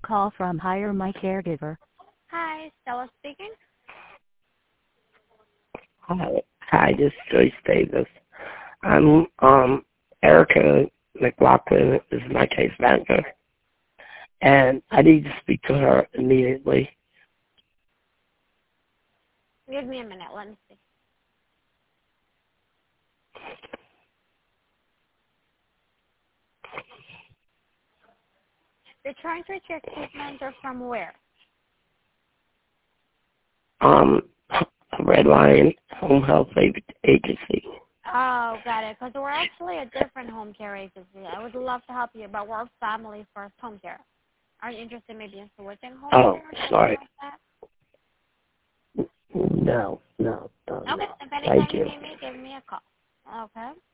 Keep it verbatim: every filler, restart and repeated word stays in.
Call from Hire My Caregiver. Hi, Stella speaking. Hi, hi, this is Joyce Davis. I'm um Erica McLaughlin is my case manager, and I need to speak to her immediately. Give me a minute. Let me see. You're trying to reach your case manager from where? Um, Red Lion Home Health Agency. Oh, got it. Because we're actually a different home care agency. I would love to help you, but we're family first home care. Are you interested maybe in switching home Oh, care? Or sorry. like that? No, no, no, Okay. no. If anytime Thank you you. need me, give me a call. Okay.